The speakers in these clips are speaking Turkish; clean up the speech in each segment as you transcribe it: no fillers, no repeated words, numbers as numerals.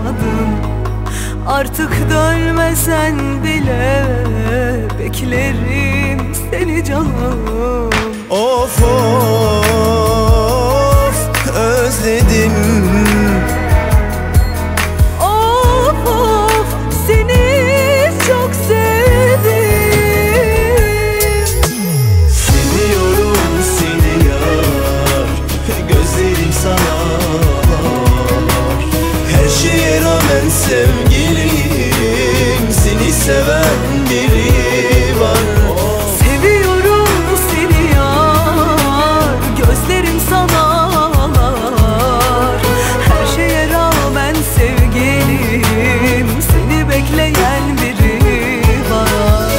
doyamadım. Artık dönmesen bile beklerim seni canım. Of of özledim. Of of seni çok sevdim. Seviyorum seni yar, gözlerim sana var. Her şeye rağmen sevgilim, seni seven biri var. Seviyorum seni yar, gözlerim sana ağlar. Her şeye rağmen sevgilim, seni bekleyen biri var.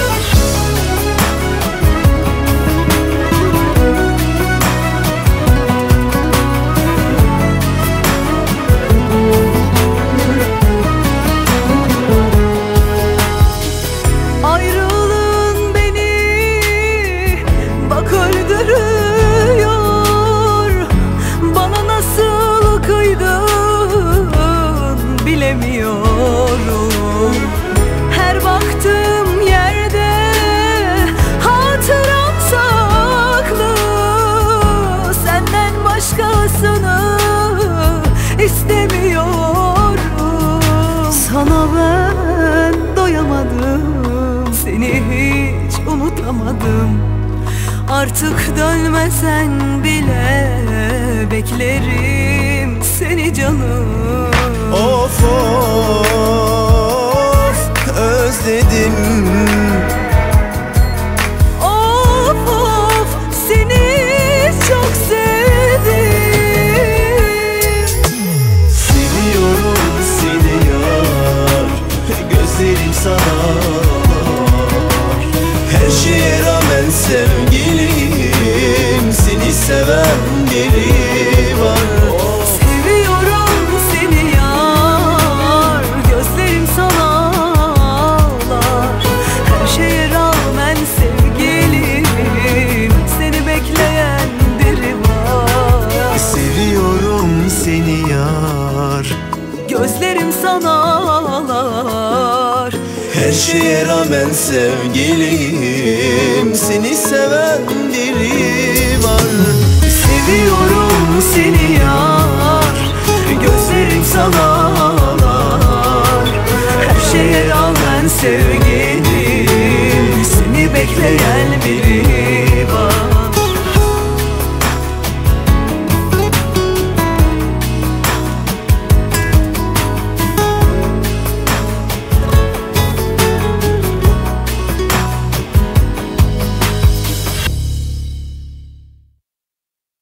Ayrılığın beni bak öldürüyor. Bana nasıl kıydın bilemiyorum. Her baktığım yerde hatıram saklı. Senden başkasını istemiyorum. Sana ben doyamadım, seni hiç unutamadım. Artık dönmesen bile beklerim seni canım. Of of özledim. Of of seni çok sevdim. Seviyorum seni yar, gözlerim sana var. Her şeye rağmen sevgilim, seni seven biri var. Seviyorum seni yar, gözlerim sana ağlar. Her şeye rağmen sevgilim, seni bekleyen biri var. Seviyorum seni yar, Gözlerim sana ağlar. her şeye rağmen sevgilim, seni seven biri var. Seviyorum seni yar, gözlerim sana ağlar. Her şeye rağmen sevgilim, seni bekleyen biri